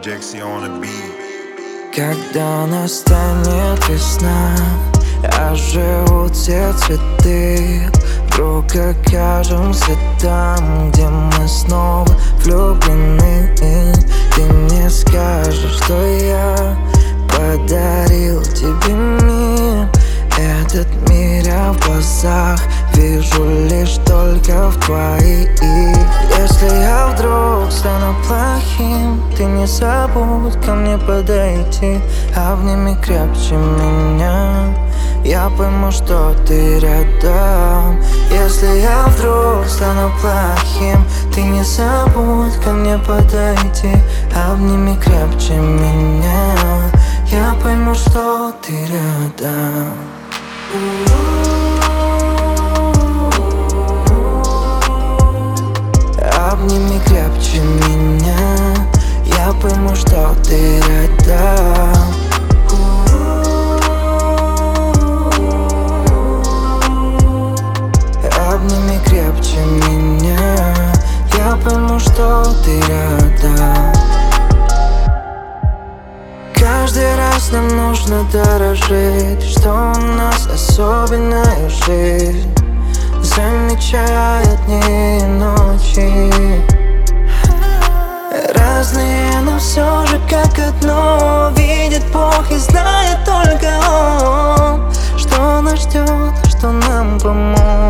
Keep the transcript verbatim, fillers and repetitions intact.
Джекси on the beat. Когда настанет весна, оживут все цветы, вдруг окажемся там, где мы снова влюблены. Ты мне скажешь, что я подарил тебе мир. Этот мир я в глазах вижу лишь только в твоих. Если я вдруг стану плохим, ты не забудь ко мне подойти. Обними крепче меня, я пойму, что ты рядом. Если я вдруг стану плохим, ты не забудь ко мне подойти. Обними крепче меня, я пойму, что ты рядом. Обними крепче меня, я пойму, что ты рядом. Обними крепче меня, я пойму, что ты рядом. Каждый раз нам нужно дорожить, что у нас особенная жизнь, замечая дни и ночи. Разные, но все же как одно. Видит Бог и знает только Он, что нас ждет, что нам поможет.